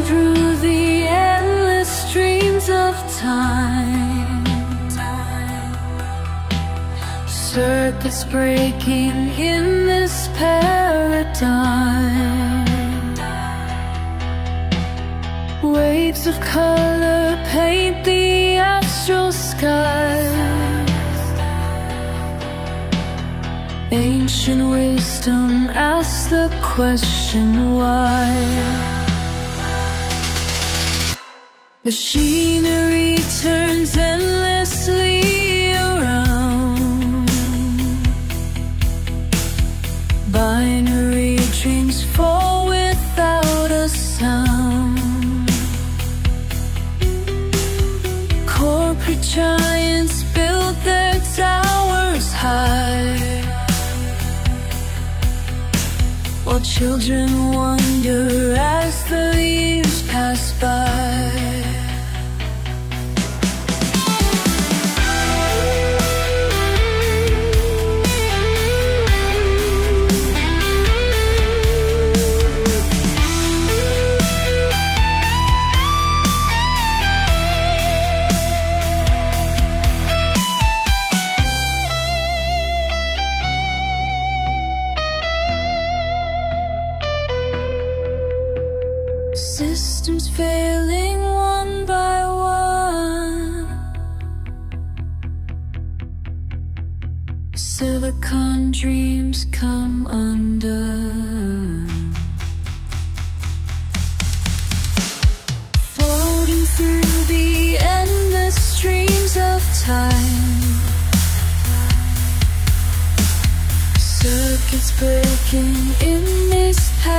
through the endless streams of time, circuits breaking in this paradigm. Waves of color paint the astral skies. Ancient wisdom asks the question why. Machinery turns endlessly around. Binary dreams fall without a sound. Corporate giants build their towers high, while children wonder as the years pass by. Systems failing one by one. Silicon dreams come undone. Floating through the endless streams of time, circuits breaking in this path.